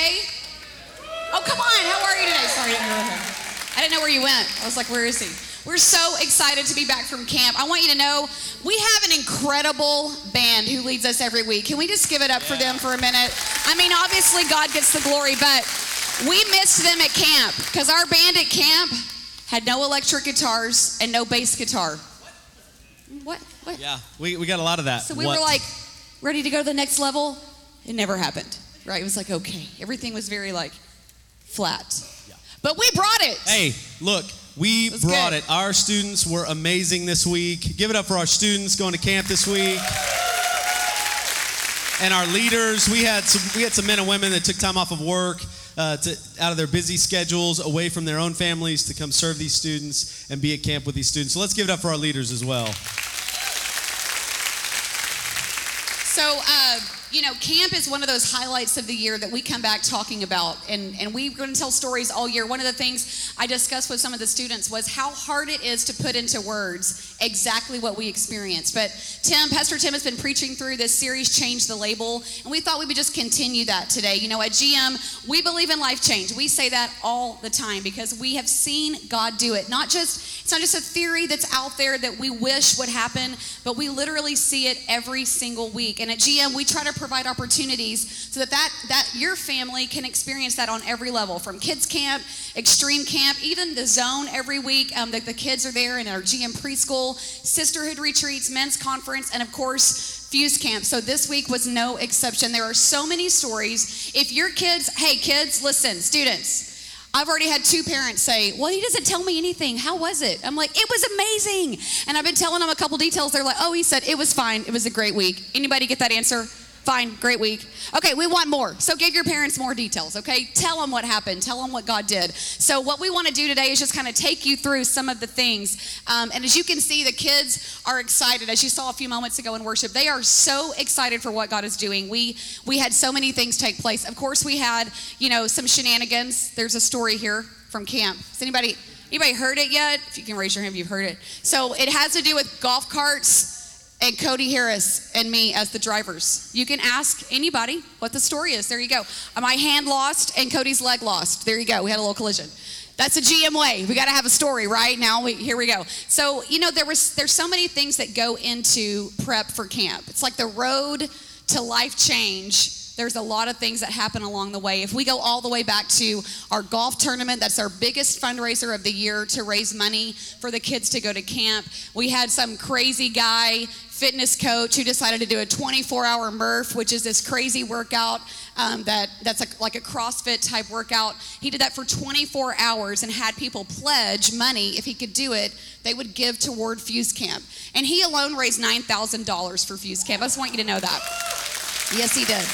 today? Oh, come on. How are you today? Sorry, I didn't know where you went. I was like, where is he? We're so excited to be back from camp. I want you to know we have an incredible band who leads us every week. Can we just give it up for them for a minute? I mean, obviously God gets the glory, but we missed them at camp because our band at camp had no electric guitars and no bass guitar. What? Yeah, we got a lot of that. So we were like ready to go to the next level. It never happened, right? It was like, okay. Everything was very like flat. Yeah. But we brought it. Hey, look, we brought good. it. Our students were amazing this week. Give it up for our students going to camp this week. And our leaders. We had some men and women that took time off of work out of their busy schedules, away from their own families to come serve these students and be at camp with these students. So let's give it up for our leaders as well. So, camp is one of those highlights of the year that we come back talking about, and we're going to tell stories all year. One of the things I discussed with some of the students was how hard it is to put into words exactly what we experienced. But Pastor Tim has been preaching through this series, Change the Label, and we thought we would just continue that today. You know, at GM, we believe in life change. We say that all the time because we have seen God do it. It's not just a theory that's out there that we wish would happen, but we literally see it every single week. And at GM, we try to provide opportunities so that your family can experience that on every level, from kids camp, extreme camp, even the zone every week. The kids are there in our GM preschool, sisterhood retreats, men's conference, and of course, Fuse Camp. So this week was no exception. There are so many stories. If your kids, hey kids, listen, students, I've already had 2 parents say, well, he doesn't tell me anything. How was it? I'm like, it was amazing. And I've been telling them a couple details. They're like, oh, he said it was fine. It was a great week. Anybody get that answer? Fine, great week. Okay, we want more. So give your parents more details, okay? Tell them what happened. Tell them what God did. So what we want to do today is just kind of take you through some of the things. And as you can see, the kids are excited. As you saw a few moments ago in worship, they are so excited for what God is doing. We had so many things take place. Of course, we had, some shenanigans. There's a story here from camp. Has anybody heard it yet? If you can raise your hand if you've heard it. So it has to do with golf carts and Cody Harris and me as the drivers. You can ask anybody what the story is. There you go. My hand lost and Cody's leg lost. There you go. We had a little collision. That's a GM way. We got to have a story, right? Here we go. So, there's so many things that go into prep for camp. It's like the road to life change. There's a lot of things that happen along the way. If we go all the way back to our golf tournament, that's our biggest fundraiser of the year to raise money for the kids to go to camp. We had some crazy guy, fitness coach, who decided to do a 24-hour Murph, which is this crazy workout that's like a CrossFit type workout. He did that for 24 hours and had people pledge money. If he could do it, they would give toward Fuse Camp. And he alone raised $9,000 for Fuse Camp. I just want you to know that. Yes, he did.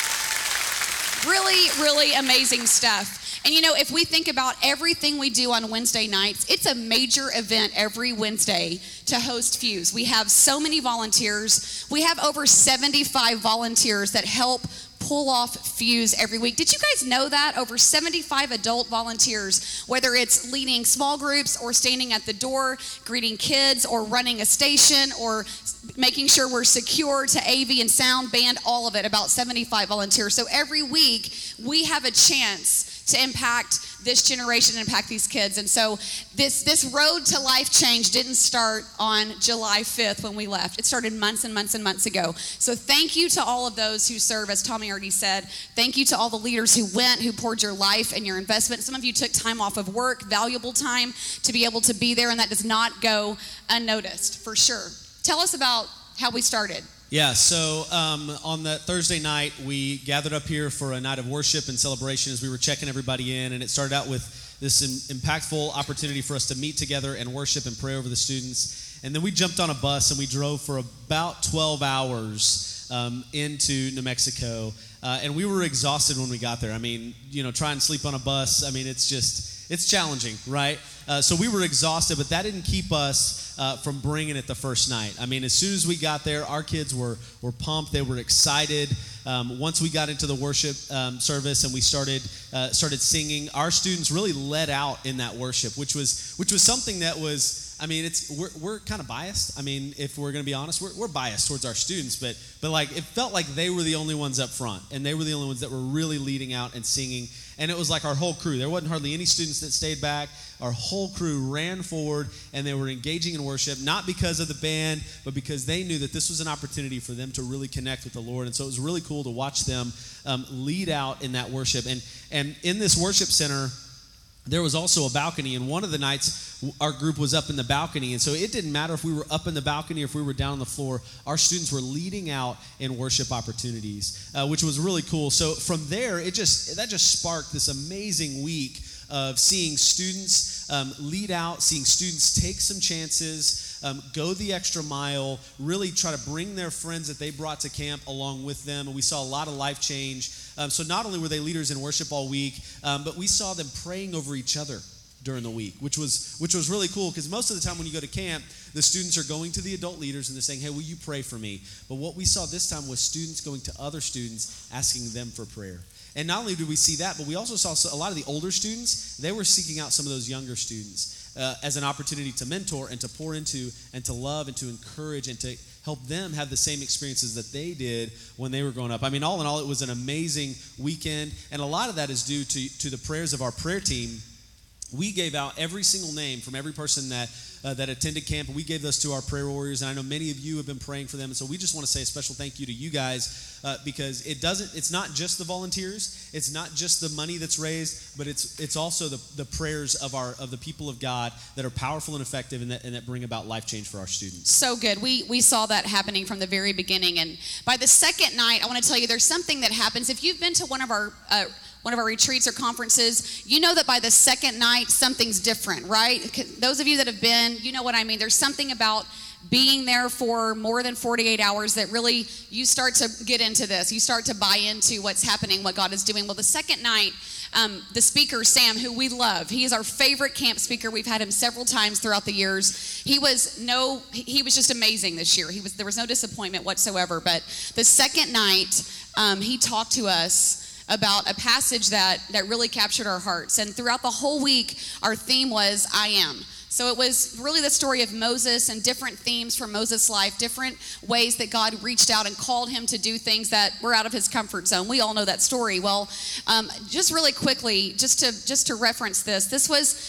Really, really amazing stuff. And if we think about everything we do on Wednesday nights, it's a major event every Wednesday to host Fuse. We have so many volunteers. We have over 75 volunteers that help pull off Fuse every week. Did you guys know that? Over 75 adult volunteers, whether it's leading small groups or standing at the door, greeting kids, or running a station, or making sure we're secure to AV and sound, band, all of it, about 75 volunteers. So every week we have a chance to impact this generation, impact these kids. And so this road to life change didn't start on July 5th when we left. It started months and months and months ago. So thank you to all of those who serve, as Tommy already said. Thank you to all the leaders who went, who poured your life and your investment. Some of you took time off of work, valuable time, to be able to be there, and that does not go unnoticed, for sure. Tell us about how we started. Yeah, so on that Thursday night, we gathered up here for a night of worship and celebration as we were checking everybody in, and it started out with this impactful opportunity for us to meet together and worship and pray over the students. And then we jumped on a bus and we drove for about 12 hours into New Mexico, and we were exhausted when we got there. I mean, try and sleep on a bus. I mean, it's challenging, right? So we were exhausted, but that didn't keep us from bringing it the first night. I mean, as soon as we got there, our kids were pumped. They were excited. Once we got into the worship service and we started singing, our students really led out in that worship, which was something that was, I mean, we're kind of biased. I mean, if we're going to be honest, we're biased towards our students, but like it felt like they were the only ones up front, and they were the only ones that were really leading out and singing. And it was like our whole crew. There wasn't hardly any students that stayed back. Our whole crew ran forward, and they were engaging in worship, not because of the band, but because they knew that this was an opportunity for them to really connect with the Lord. And so it was really cool to watch them lead out in that worship. And in this worship center, there was also a balcony, and one of the nights our group was up in the balcony, and so it didn't matter if we were up in the balcony or if we were down on the floor. Our students were leading out in worship opportunities, which was really cool. So from there, that just sparked this amazing week of seeing students lead out, seeing students take some chances, go the extra mile, really try to bring their friends that they brought to camp along with them. And we saw a lot of life change. So not only were they leaders in worship all week, but we saw them praying over each other during the week, which was really cool, because most of the time when you go to camp, the students are going to the adult leaders and they're saying, hey, will you pray for me? But what we saw this time was students going to other students, asking them for prayer. And not only did we see that, but we also saw a lot of the older students, they were seeking out some of those younger students as an opportunity to mentor and to pour into and to love and to encourage and to help them have the same experiences that they did when they were growing up. I mean, all in all, it was an amazing weekend, and a lot of that is due to the prayers of our prayer team. We gave out every single name from every person that attended camp, and we gave those to our prayer warriors, and I know many of you have been praying for them, and so we just want to say a special thank you to you guys, because it's not just the volunteers, it's not just the money that's raised, but it's also the prayers of the people of God that are powerful and effective, and that bring about life change for our students. So good. We saw that happening from the very beginning, and by the second night, I want to tell you there's something that happens. If you've been to one of our retreats or conferences, you know that by the second night, something's different, right? Those of you that have been, you know what I mean. There's something about being there for more than 48 hours that really, you start to get into this. You start to buy into what's happening, what God is doing. Well, the second night, the speaker, Sam, who we love, he is our favorite camp speaker. We've had him several times throughout the years. He was just amazing this year. There was no disappointment whatsoever. But the second night, he talked to us about a passage that really captured our hearts. And throughout the whole week, our theme was I am. So it was really the story of Moses and different themes from Moses' life, different ways that God reached out and called him to do things that were out of his comfort zone. We all know that story. Well, just really quickly, just to reference this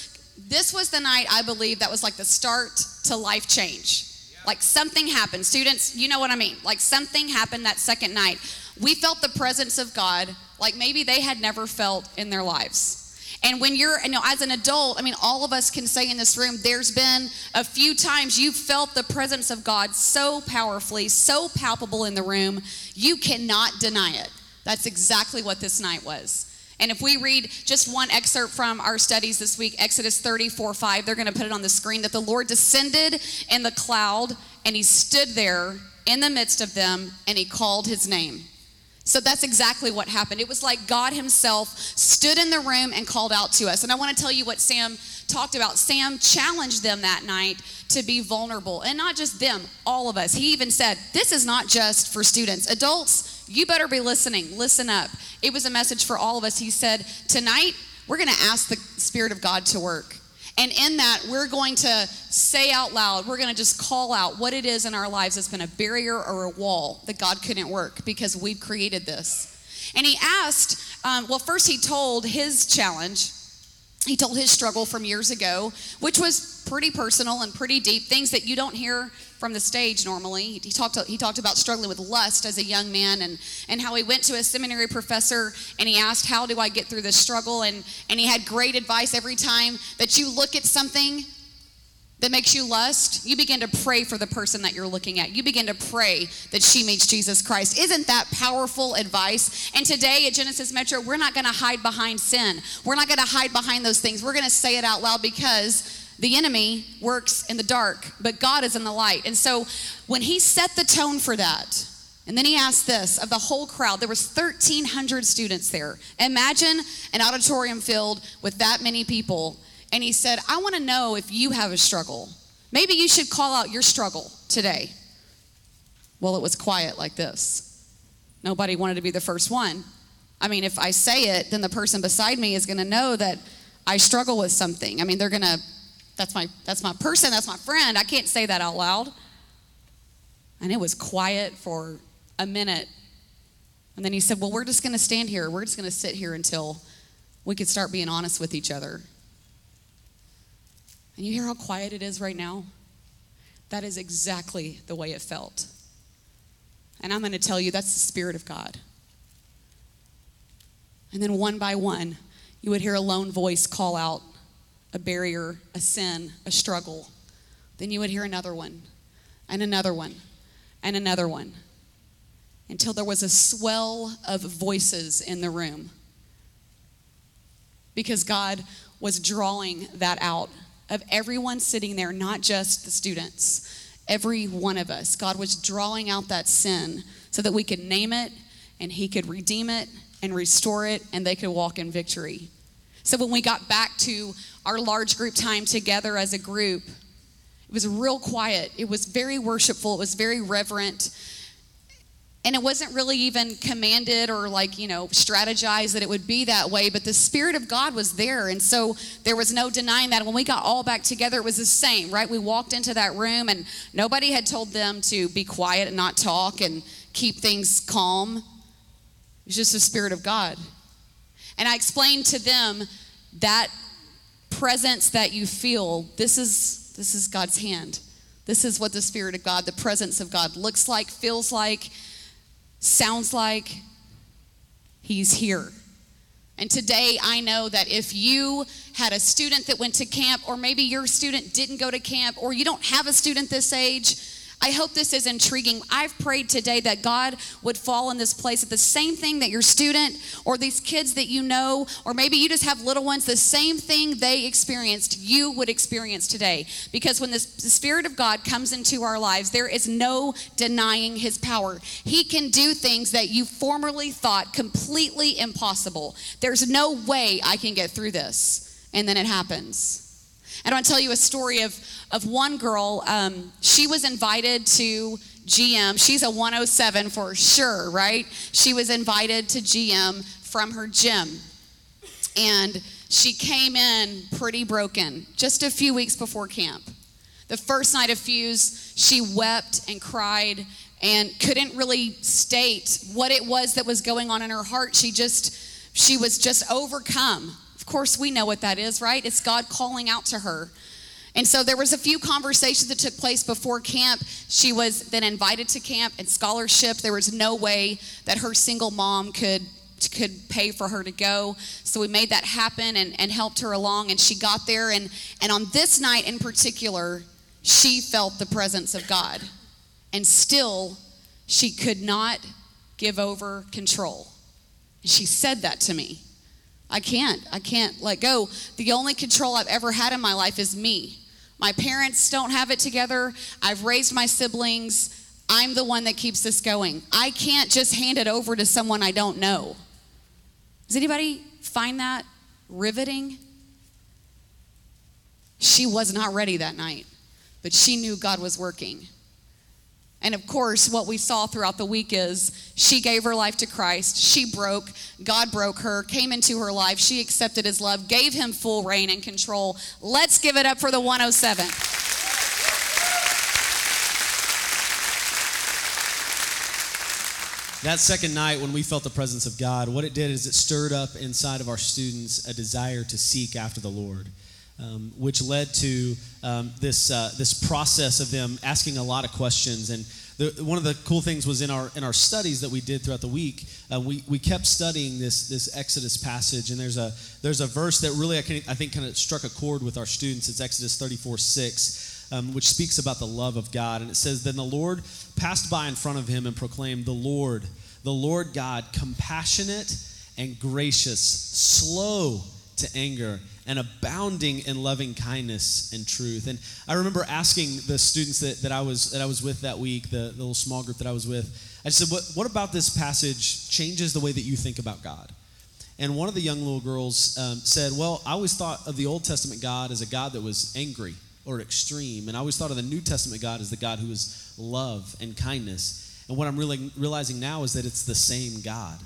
was the night, I believe, that was like the start to life change. Like something happened. Students, you know what I mean. Like something happened that second night. We felt the presence of God like maybe they had never felt in their lives. And when as an adult, I mean, all of us can say in this room, there's been a few times you've felt the presence of God so powerfully, so palpable in the room, you cannot deny it. That's exactly what this night was. And if we read just one excerpt from our studies this week, Exodus 34:5, they're going to put it on the screen, that the Lord descended in the cloud and he stood there in the midst of them and he called his name. So that's exactly what happened. It was like God himself stood in the room and called out to us. And I want to tell you what Sam talked about. Sam challenged them that night to be vulnerable. And not just them, all of us. He even said, this is not just for students. Adults, you better be listening. Listen up. It was a message for all of us. He said, tonight, we're going to ask the Spirit of God to work. And in that, we're going to say out loud, we're going to just call out what it is in our lives that's been a barrier or a wall that God couldn't work because we've created this. And he asked, first he told his challenge. He told his struggle from years ago, which was pretty personal and pretty deep, things that you don't hear from the stage normally. He talked about struggling with lust as a young man and how he went to a seminary professor and he asked, how do I get through this struggle? And he had great advice. Every time that you look at something that makes you lust, you begin to pray for the person that you're looking at. You begin to pray that she meets Jesus Christ. Isn't that powerful advice? And today at Genesis Metro, we're not going to hide behind sin. We're not going to hide behind those things. We're going to say it out loud because the enemy works in the dark, but God is in the light. And so when he set the tone for that, and then he asked this of the whole crowd, there was 1,300 students there. Imagine an auditorium filled with that many people. And he said, I want to know if you have a struggle. Maybe you should call out your struggle today. Well, it was quiet like this. Nobody wanted to be the first one. I mean, if I say it, then the person beside me is going to know that I struggle with something. I mean, they're going to that's my person, that's my friend. I can't say that out loud. And it was quiet for a minute. And then he said, well, we're just going to stand here. We're just going to sit here until we could start being honest with each other. And you hear how quiet it is right now? That is exactly the way it felt. And I'm going to tell you, that's the Spirit of God. And then one by one, you would hear a lone voice call out a barrier, a sin, a struggle. Then you would hear another one, and another one, and another one, until there was a swell of voices in the room. Because God was drawing that out of everyone sitting there, not just the students. Every one of us, God was drawing out that sin so that we could name it and he could redeem it and restore it and they could walk in victory. So when we got back to our large group time together as a group, it was real quiet. It was very worshipful. It was very reverent. And it wasn't really even commanded or strategized that it would be that way, but the Spirit of God was there. And so there was no denying that. When we got all back together, it was the same, right? We walked into that room and nobody had told them to be quiet and not talk and keep things calm. It was just the Spirit of God. And I explained to them that presence that you feel, this is God's hand. This is what the Spirit of God, the presence of God looks like, feels like, sounds like. He's here. And today I know that if you had a student that went to camp, or maybe your student didn't go to camp, or you don't have a student this age, I hope this is intriguing. I've prayed today that God would fall in this place, that the same thing that your student or these kids that you know, or maybe you just have little ones, the same thing they experienced, you would experience today. Because when the Spirit of God comes into our lives, there is no denying his power. He can do things that you formerly thought completely impossible. There's no way I can get through this. And then it happens. And I want to tell you a story of one girl. She was invited to GM. She's a 107 for sure, right? She was invited to GM from her gym. And she came in pretty broken just a few weeks before camp. The first night of Fuse, she wept and cried and couldn't really state what it was that was going on in her heart. She was just overcome. Of course, we know what that is, right? It's God calling out to her. And so there was a few conversations that took place before camp. She was then invited to camp and scholarship. There was no way that her single mom could pay for her to go. So we made that happen and helped her along. And she got there. And on this night in particular, she felt the presence of God. And still, she could not give over control. And she said that to me. I can't let go. The only control I've ever had in my life is me. My parents don't have it together. I've raised my siblings. I'm the one that keeps this going. I can't just hand it over to someone I don't know. Does anybody find that riveting? She was not ready that night, but she knew God was working. And of course, what we saw throughout the week is she gave her life to Christ. She broke. God broke her, came into her life. She accepted his love, gave him full reign and control. Let's give it up for the 107. That second night when we felt the presence of God, what it did is it stirred up inside of our students a desire to seek after the Lord. Which led to this process of them asking a lot of questions. And one of the cool things was in our studies that we did throughout the week, we kept studying this Exodus passage. And there's a verse that really I think kind of struck a chord with our students. It's Exodus 34:6, which speaks about the love of God. And it says, "Then the Lord passed by in front of him and proclaimed, the Lord God, compassionate and gracious, slow to anger, and abounding in loving kindness and truth." And I remember asking the students that I was with that week, the little small group that I was with, I said, what about this passage changes the way that you think about God? And one of the young little girls said, well, I always thought of the Old Testament God as a God that was angry or extreme, and I always thought of the New Testament God as the God who is love and kindness. And what I'm really realizing now is that it's the same God.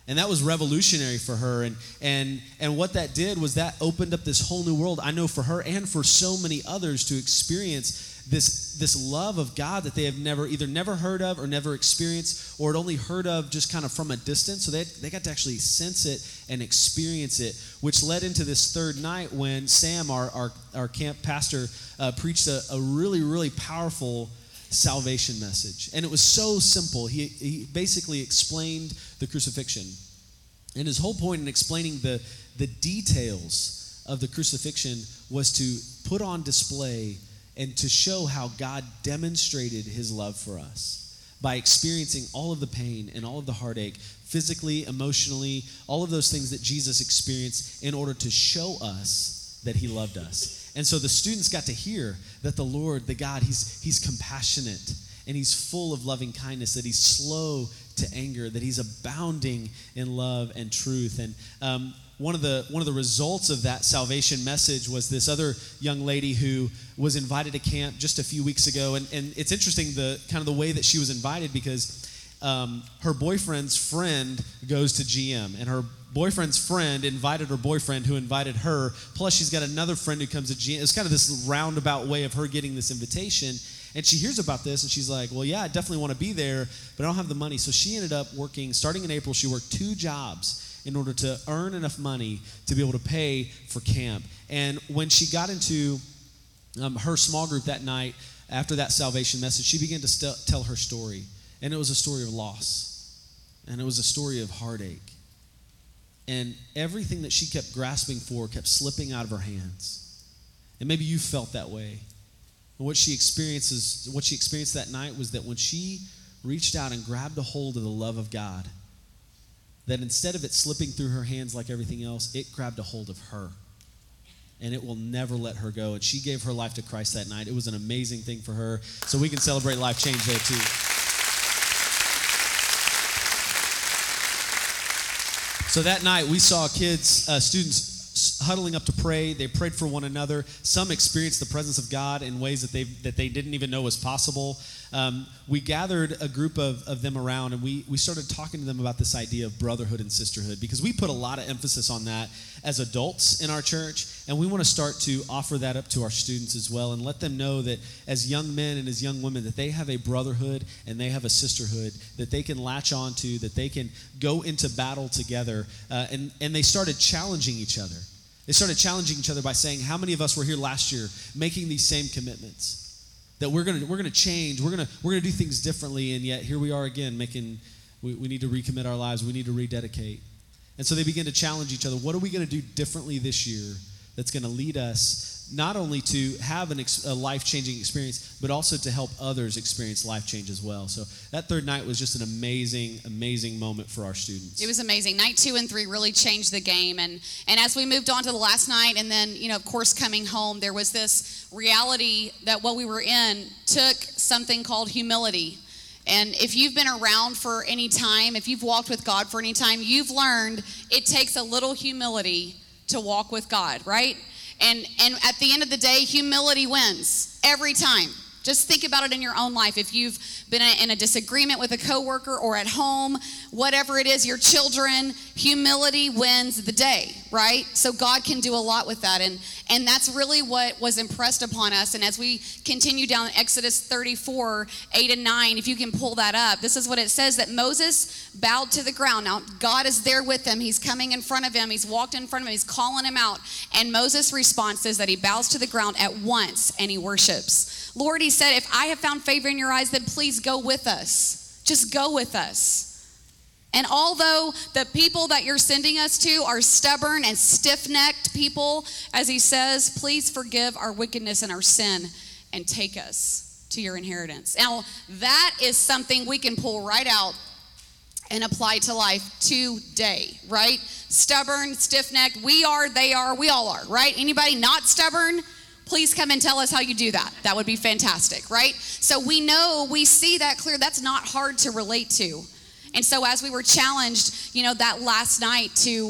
And that was revolutionary for her. And what that did was that opened up this whole new world, I know, for her and for so many others to experience this love of God that they have never heard of or never experienced, or had only heard of just kind of from a distance. So they got to actually sense it and experience it, which led into this third night when Sam, our camp pastor, preached a really, really powerful salvation message. And it was so simple. He basically explained the crucifixion. And his whole point in explaining the details of the crucifixion was to put on display and to show how God demonstrated his love for us by experiencing all of the pain and all of the heartache, physically, emotionally, all of those things that Jesus experienced in order to show us that he loved us. And so the students got to hear that the Lord, the God, he's compassionate and he's full of loving kindness, that he's slow to anger, that he's abounding in love and truth. And one of the results of that salvation message was this other young lady who was invited to camp just a few weeks ago. And it's interesting the kind of the way that she was invited, because her boyfriend's friend goes to GM, and her boyfriend's friend invited her boyfriend, who invited her. Plus, she's got another friend who comes to GM. It's kind of this roundabout way of her getting this invitation. And she hears about this, and she's like, well, yeah, I definitely want to be there, but I don't have the money. So she ended up working, starting in April, she worked 2 jobs in order to earn enough money to be able to pay for camp. And when she got into her small group that night, after that salvation message, she began to tell her story. And it was a story of loss. And it was a story of heartache. And everything that she kept grasping for kept slipping out of her hands. And maybe you felt that way. And what she experienced that night was that when she reached out and grabbed a hold of the love of God, that instead of it slipping through her hands like everything else, it grabbed a hold of her. And it will never let her go. And she gave her life to Christ that night. It was an amazing thing for her. So we can celebrate life change there too. So that night we saw students huddling up to pray. They prayed for one another. Some experienced the presence of God in ways that they didn't even know was possible. We gathered a group of them around, and we started talking to them about this idea of brotherhood and sisterhood, because we put a lot of emphasis on that as adults in our church, and we want to start to offer that up to our students as well, and let them know that as young men and as young women, that they have a brotherhood and they have a sisterhood that they can latch onto, that they can go into battle together, and they started challenging each other. They started challenging each other by saying, how many of us were here last year making these same commitments? That we're gonna change, we're gonna do things differently, and yet here we are again we need to recommit our lives, we need to rededicate. And so they began to challenge each other. What are we gonna do differently this year that's gonna lead us not only to have a life-changing experience, but also to help others experience life change as well? So that third night was just an amazing, amazing moment for our students. It was amazing. Night 2 and 3 really changed the game. And as we moved on to the last night, and then, of course, coming home, there was this reality that what we were in took something called humility. And if you've been around for any time, if you've walked with God for any time, you've learned it takes a little humility to walk with God, right? And at the end of the day, humility wins every time. Just think about it in your own life. If you've been in a disagreement with a coworker or at home, whatever it is, your children, humility wins the day, right? So God can do a lot with that. And that's really what was impressed upon us. And as we continue down Exodus 34, 8 and 9, if you can pull that up, this is what it says, that Moses bowed to the ground. Now, God is there with him. He's coming in front of him. He's walked in front of him. He's calling him out. And Moses' response is that he bows to the ground at once and he worships. Lord, he said, if I have found favor in your eyes, then please go with us. Just go with us. And although the people that you're sending us to are stubborn and stiff-necked people, as he says, please forgive our wickedness and our sin and take us to your inheritance. Now, that is something we can pull right out and apply to life today, right? Stubborn, stiff-necked, we are, they are, we all are, right? Anybody not stubborn? Please come and tell us how you do that. That would be fantastic, right? So we know, we see that clear. That's not hard to relate to. And so as we were challenged, that last night to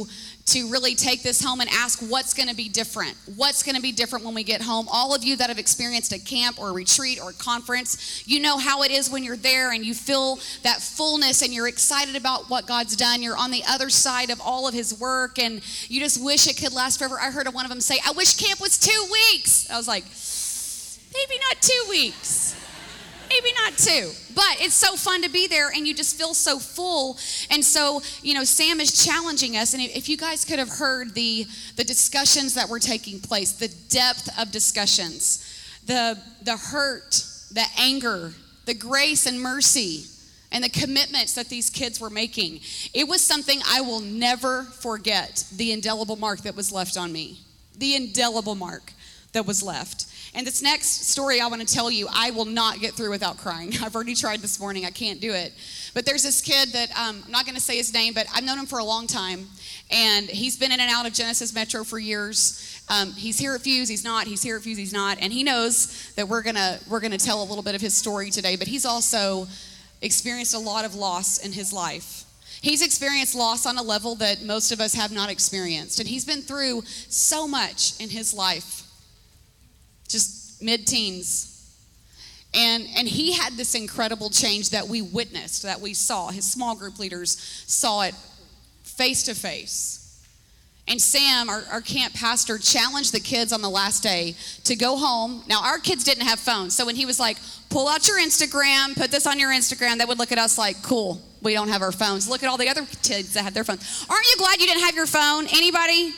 to really take this home and ask what's going to be different. What's going to be different when we get home? All of you that have experienced a camp or a retreat or a conference, you know how it is when you're there and you feel that fullness and you're excited about what God's done. You're on the other side of all of his work and you just wish it could last forever. I heard one of them say, I wish camp was 2 weeks. I was like, maybe not 2 weeks. Maybe not 2, but it's so fun to be there and you just feel so full. And so, Sam is challenging us. And if you guys could have heard the discussions that were taking place, the depth of discussions, the hurt, the anger, the grace and mercy, and the commitments that these kids were making, it was something I will never forget, the indelible mark that was left on me. The indelible mark that was left. And this next story I want to tell you, I will not get through without crying. I've already tried this morning. I can't do it. But there's this kid that, I'm not going to say his name, but I've known him for a long time. And he's been in and out of Genesis Metro for years. He's here at Fuse, he's not. He's here at Fuse, he's not. And he knows that we're gonna tell a little bit of his story today. But he's also experienced a lot of loss in his life. He's experienced loss on a level that most of us have not experienced. And he's been through so much in his life. Just mid-teens. And he had this incredible change that we witnessed, that we saw. His small group leaders saw it face to face. And Sam, our camp pastor, challenged the kids on the last day to go home. Now, our kids didn't have phones. So when he was like, pull out your Instagram, put this on your Instagram, they would look at us like, cool, we don't have our phones. Look at all the other kids that had their phones. Aren't you glad you didn't have your phone? Anybody?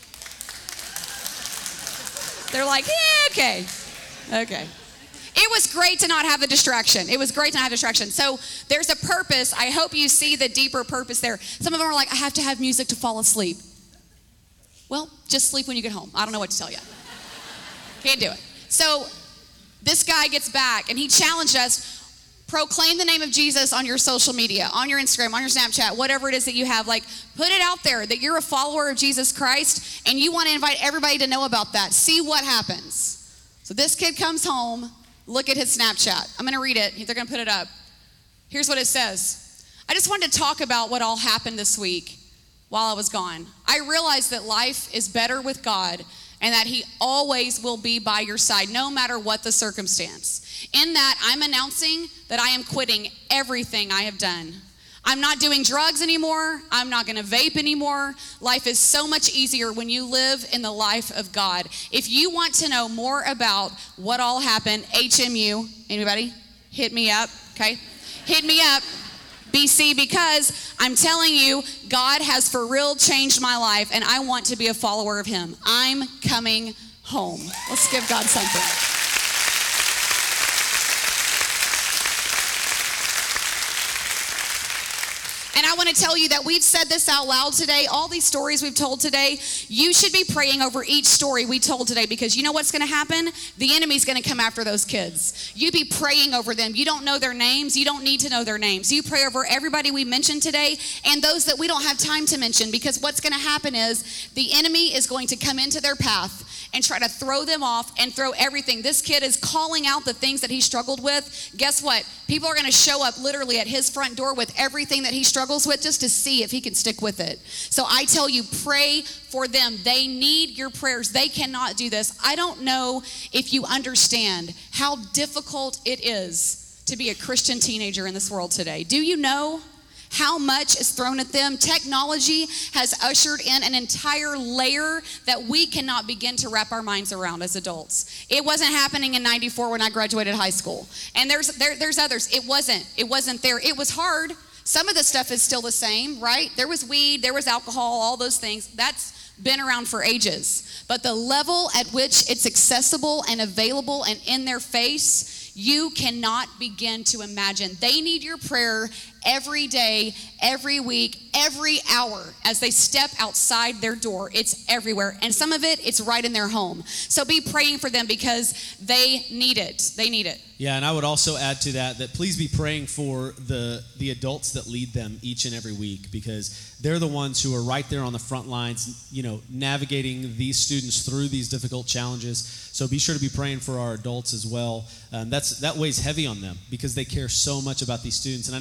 They're like, yeah, okay. It was great to not have the distraction. So there's a purpose. I hope you see the deeper purpose there. Some of them are like, I have to have music to fall asleep. Well, just sleep when you get home. I don't know what to tell you. Can't do it. So this guy gets back and he challenged us, proclaim the name of Jesus on your social media, on your Instagram, on your Snapchat, whatever it is that you have. Like, put it out there that you're a follower of Jesus Christ and you want to invite everybody to know about that. See what happens. So this kid comes home. Look at his Snapchat. I'm going to read it. They're going to put it up. Here's what it says. I just wanted to talk about what all happened this week while I was gone. I realized that life is better with God and that he always will be by your side, no matter what the circumstance. In that, I'm announcing that I am quitting everything I have done. I'm not doing drugs anymore. I'm not going to vape anymore. Life is so much easier when you live in the life of God. If you want to know more about what all happened, HMU, anybody? Hit me up, okay? Hit me up, BC, because I'm telling you, God has for real changed my life, and I want to be a follower of him. I'm coming home. Let's give God something. And I want to tell you that we've said this out loud today. All these stories we've told today, you should be praying over each story we told today, because you know what's going to happen? The enemy's going to come after those kids. You be praying over them. You don't know their names. You don't need to know their names. You pray over everybody we mentioned today and those that we don't have time to mention, because what's going to happen is the enemy is going to come into their path and try to throw them off and throw everything. This kid is calling out the things that he struggled with. Guess what? People are going to show up literally at his front door with everything that he struggles with just to see if he can stick with it. So I tell you, pray for them. They need your prayers. They cannot do this. I don't know if you understand how difficult it is to be a Christian teenager in this world today. Do you know how much is thrown at them? Technology has ushered in an entire layer that we cannot begin to wrap our minds around as adults. It wasn't happening in 94 when I graduated high school. And there's others. It wasn't there. It was hard. Some of the stuff is still the same, right? There was weed, there was alcohol, all those things. That's been around for ages. But the level at which it's accessible and available and in their face, you cannot begin to imagine. They need your prayer every day, every week, every hour as they step outside their door. It's everywhere. And some of it, it's right in their home. So be praying for them because they need it. They need it. Yeah, and I would also add to that please be praying for the adults that lead them each and every week, because they're the ones who are right there on the front lines, navigating these students through these difficult challenges. So be sure to be praying for our adults as well. That weighs heavy on them because they care so much about these students, and I know you do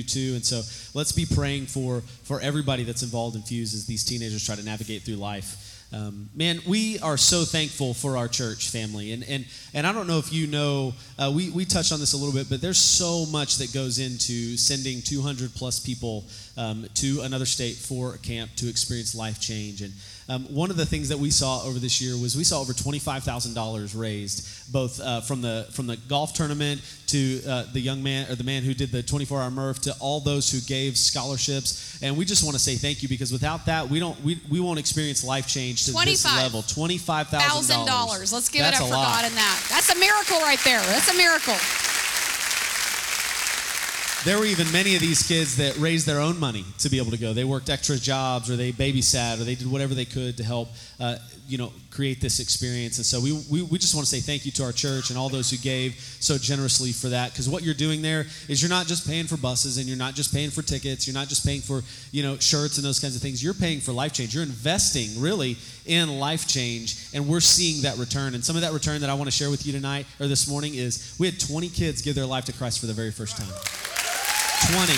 too. And so let's be praying for everybody that's involved in Fuse as these teenagers try to navigate through life. Man, we are so thankful for our church family, and I don't know if you know, we touched on this a little bit, but there's so much that goes into sending 200 plus people to another state for a camp to experience life change. And one of the things that we saw over this year was we saw over $25,000 raised, both from the golf tournament to the young man or the man who did the 24-hour Murph, to all those who gave scholarships. And we just want to say thank you, because without that, we won't experience life change to this level. $25,000. Let's give it up for God in that. That's a miracle right there. That's a miracle. There were even many of these kids that raised their own money to be able to go. They worked extra jobs, or they babysat, or they did whatever they could to help, create this experience. And so we just want to say thank you to our church and all those who gave so generously for that. Because what you're doing there is you're not just paying for buses, and you're not just paying for tickets. You're not just paying for, shirts and those kinds of things. You're paying for life change. You're investing really in life change, and we're seeing that return. And some of that return that I want to share with you tonight or this morning is we had 20 kids give their life to Christ for the very first time. 20.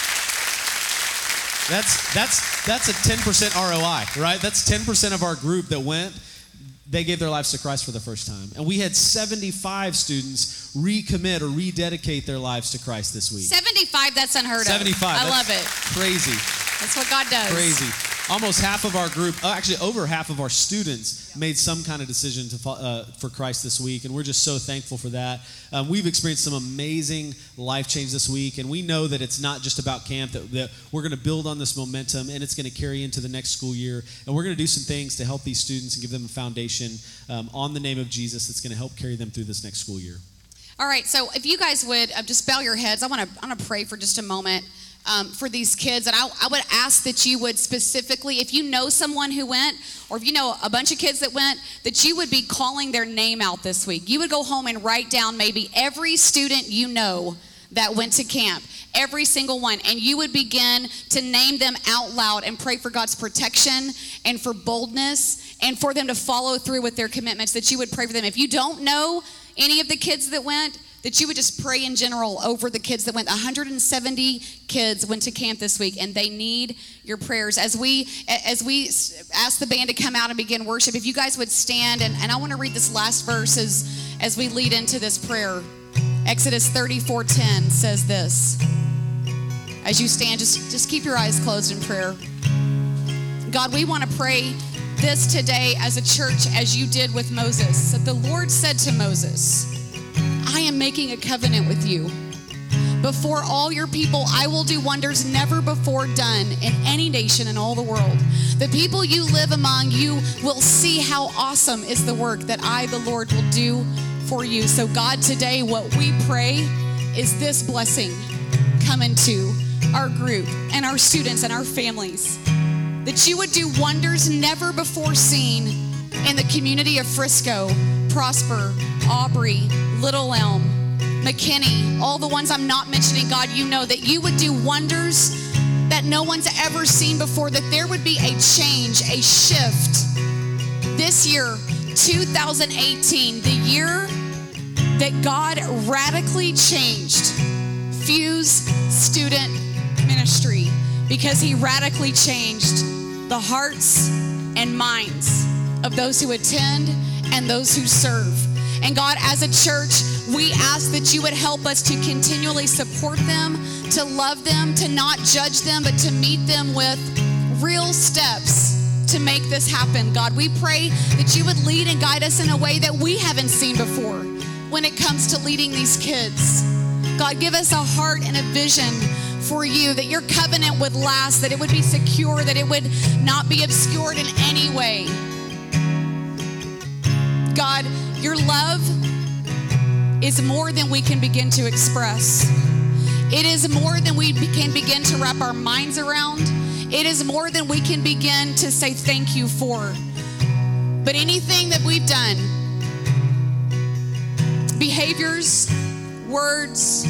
That's a 10% ROI, right? That's 10% of our group that went. They gave their lives to Christ for the first time. And we had 75 students recommit or rededicate their lives to Christ this week. 75, that's unheard of. 75. I love it. Crazy. That's what God does. Crazy. Almost half of our group, actually over half of our students made some kind of decision for Christ this week, and we're just so thankful for that. We've experienced some amazing life change this week, and we know that it's not just about camp, that we're going to build on this momentum, and it's going to carry into the next school year, and we're going to do some things to help these students and give them a foundation on the name of Jesus that's going to help carry them through this next school year. All right, so if you guys would just bow your heads, I want to pray for just a moment. For these kids, and I would ask that you would specifically, if you know someone who went, or if you know a bunch of kids that went, that you would be calling their name out this week. You would go home and write down maybe every student you know that went to camp, every single one, and you would begin to name them out loud and pray for God's protection and for boldness and for them to follow through with their commitments, that you would pray for them. If you don't know any of the kids that went, that you would just pray in general over the kids that went. 170 kids went to camp this week, and they need your prayers. As we ask the band to come out and begin worship, if you guys would stand, and I want to read this last verse as we lead into this prayer. Exodus 34:10 says this. As you stand, just keep your eyes closed in prayer. God, we want to pray this today as a church, as you did with Moses. That the Lord said to Moses, I am making a covenant with you. Before all your people, I will do wonders never before done in any nation in all the world. The people you live among, you will see how awesome is the work that I, the Lord, will do for you. So God, today what we pray is this blessing come into our group and our students and our families. That you would do wonders never before seen in the community of Frisco, Prosper, Aubrey, Little Elm, McKinney, all the ones I'm not mentioning. God, you know that you would do wonders that no one's ever seen before, that there would be a change, a shift. This year, 2018, the year that God radically changed Fuse Student Ministry, because he radically changed the hearts and minds of those who attend and those who serve. And God, as a church, we ask that you would help us to continually support them, to love them, to not judge them, but to meet them with real steps to make this happen. God, we pray that you would lead and guide us in a way that we haven't seen before when it comes to leading these kids. God, give us a heart and a vision for you, that your covenant would last, that it would be secure, that it would not be obscured in any way. God, your love is more than we can begin to express. It is more than we can begin to wrap our minds around. It is more than we can begin to say thank you for. But anything that we've done, behaviors, words,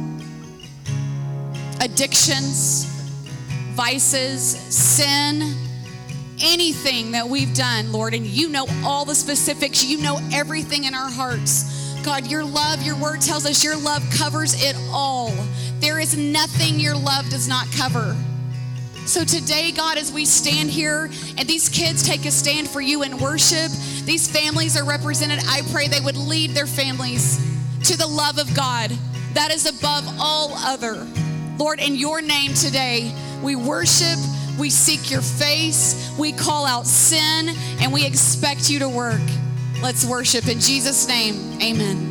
addictions, vices, sin, anything that we've done, Lord, and you know all the specifics, you know everything in our hearts. God, your love, your word tells us your love covers it all, There is nothing your love does not cover. So today, God, as we stand here and these kids take a stand for you in worship, these families are represented. I pray they would lead their families to the love of God that is above all other. Lord, in your name today, we worship, we seek your face, we call out sin, and we expect you to work. Let's worship in Jesus' name. Amen.